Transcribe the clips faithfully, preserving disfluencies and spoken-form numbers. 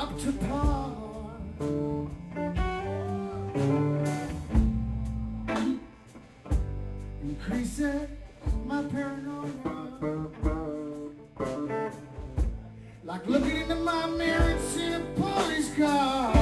up to par. Increases my paranoia. Like looking into my mirror and seeing a police car.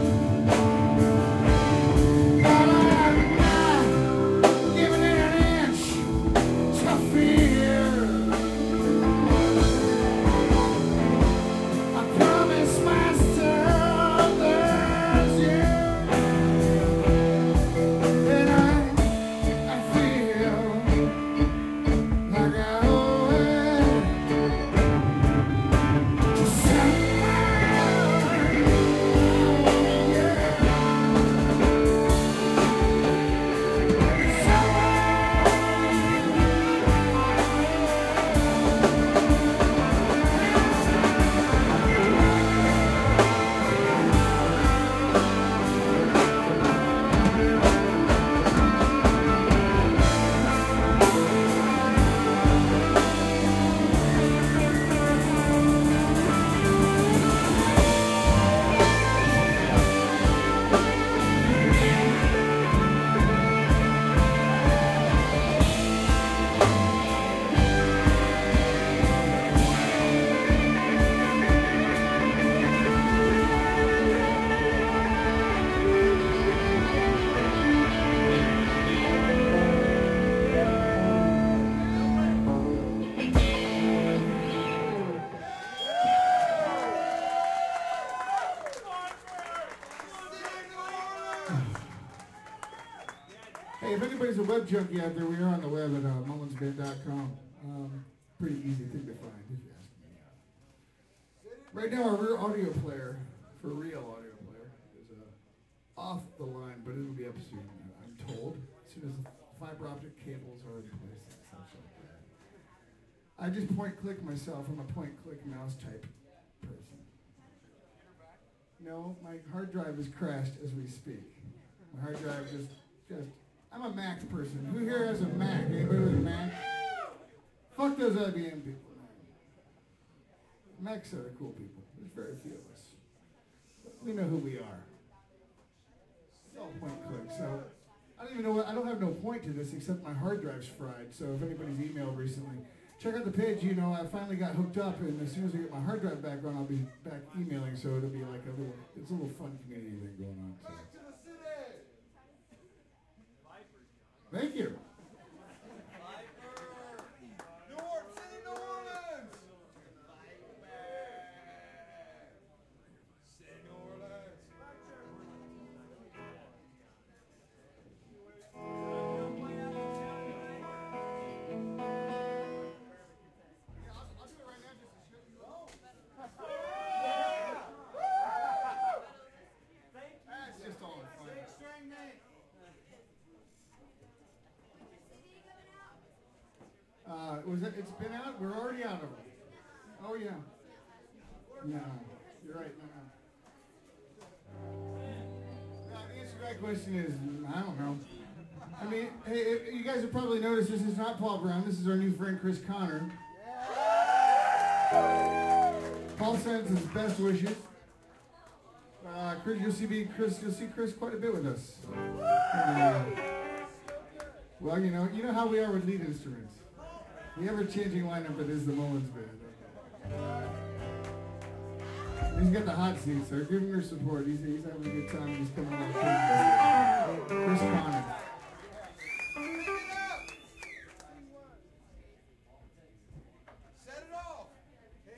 Hey, if anybody's a web junkie out there, we are on the web at uh, mullins band dot com. Um, pretty easy thing to find, if you ask me. Right now, our rear audio player, for real audio player, is uh, off the line, but it'll be up soon, I'm told, as soon as the fiber optic cables are in place and such like that. I just point-click myself. I'm a point-click mouse type person. No, my hard drive has crashed as we speak. My hard drive just, just, I'm a Mac person. Who here has a Mac? Anybody with a Mac? Fuck those I B M people, man. Macs are the cool people. There's very few of us. We know who we are. It's all point-click, so I don't even know what, I don't have no point to this except my hard drive's fried, so if anybody's emailed recently, check out the page. You know, I finally got hooked up, and as soon as I get my hard drive back on, I'll be back emailing, so it'll be like a little, it's a little fun community thing going on. So. Back to the city! Thank you. New York City, New Orleans! Say New Orleans. That's just all fun. Uh, was it, it's been out? We're already out of it. Oh, yeah. No, you're right. No, no. No, the answer to that question is, I don't know. I mean, hey, you guys have probably noticed this is not Paul Brown. This is our new friend, Chris Connor. Paul sends his best wishes. Uh, Chris, you'll see Chris. You'll see Chris quite a bit with us. And, uh, well, you know, you know how we are with lead instruments. The ever-changing lineup that is the Mullins Band. He's got the hot seat, so give him your support. He's, he's having a good time. He's coming along. Chris Connor.